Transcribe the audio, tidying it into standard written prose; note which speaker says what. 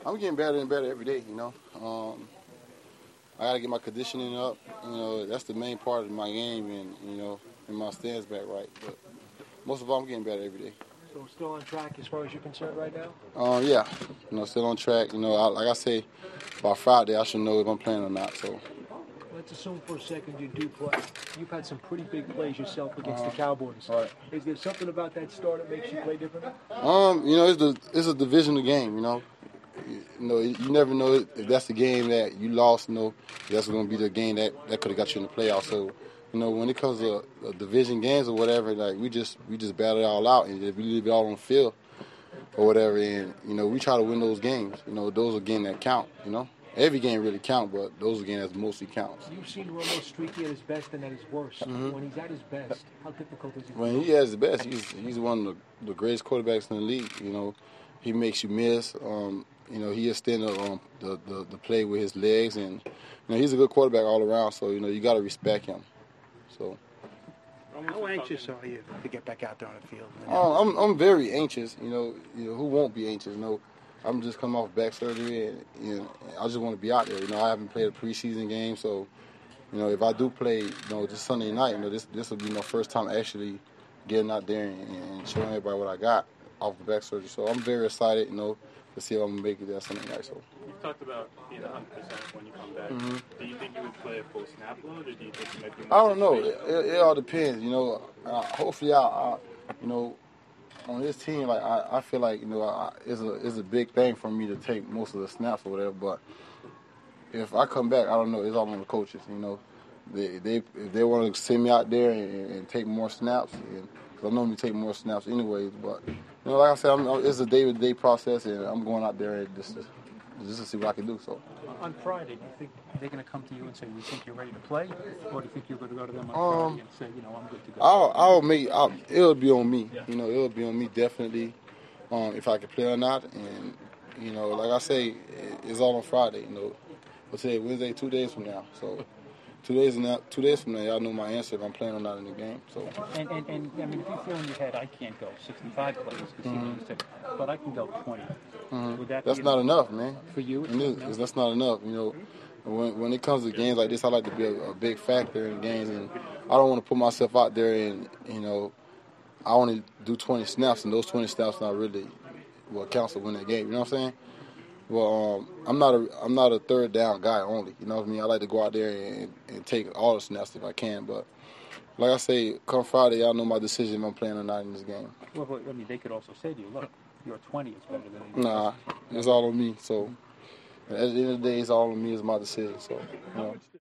Speaker 1: I'm getting better and better every day, I got to get my conditioning up. That's the main part of my game and my stance back right. But most of all, I'm getting better every day.
Speaker 2: So still on track as far as you're concerned right now?
Speaker 1: Yeah. Still on track. Like I say, by Friday, I should know if I'm playing or not. So.
Speaker 2: Let's assume for a second you do play. You've had some pretty big plays yourself against the Cowboys.
Speaker 1: Right.
Speaker 2: Is there something about that start that makes you play differently?
Speaker 1: It's a divisional game. You never know if that's the game that you lost. That's going to be the game that could have got you in the playoffs. So, when it comes to division games or whatever, like we just battle it all out, and if we leave it all on the field or whatever, and we try to win those games. Those are games that count. Every game really counts, but those are games that mostly counts.
Speaker 2: You've seen Romo streaky at his best and at his worst. Mm-hmm. When he's at his best, how difficult is it?
Speaker 1: When he at his best, he's one of the greatest quarterbacks in the league. He makes you miss. He extended the play with his legs, and he's a good quarterback all around. So you got to respect him. So.
Speaker 2: How anxious are you to get back out there on the field?
Speaker 1: I'm very anxious. Who won't be anxious? I'm just coming off back surgery, and I just want to be out there. I haven't played a preseason game, so if I do play, this Sunday night, this will be my first time actually getting out there and showing everybody what I got off the back surgery. So I'm very excited, to see if I'm gonna make it that Sunday night. So
Speaker 3: you talked about being 100% when you come back.
Speaker 1: Mm-hmm.
Speaker 3: Do you think you would play a full snap load, or do you think you might be?
Speaker 1: I don't know. It all depends. Hopefully, on this team, like I feel like it's a big thing for me to take most of the snaps or whatever. But if I come back, I don't know. It's all on the coaches. If they want to send me out there and take more snaps, because I normally take more snaps anyways. But like I said, it's a day-to-day process, and I'm going out there and just to see what I can do. So
Speaker 4: on Friday, do you think they're going to come to you and say, "We think you're ready to play," or do you think you're going to go to them on Friday and say, "I'm good to go"?
Speaker 1: It'll be on me. It'll be on me definitely if I can play or not. And like I say, it's all on Friday. Let's say Wednesday, 2 days from now. So 2 days from now, y'all know my answer if I'm playing or not in the game. So.
Speaker 4: And I mean, if you feel in your head, I can't go 65 plays, but I can go 20.
Speaker 1: Mm-hmm. That's not enough, man.
Speaker 4: For you,
Speaker 1: that's not enough. When it comes to games like this, I like to be a big factor in games, and I don't want to put myself out there and I only do 20 snaps, and those 20 snaps not really what counts to win that game. You know what I'm saying? Well, I'm not a third down guy only. You know what I mean? I like to go out there and take all the snaps if I can. But like I say, come Friday, y'all know my decision if I'm playing or not in this game.
Speaker 4: Well, I mean, they could also say to you, "Look, your 20 is better than."
Speaker 1: Nah, it's all on me. So at the end of the day, it's all on me. It's my decision. So.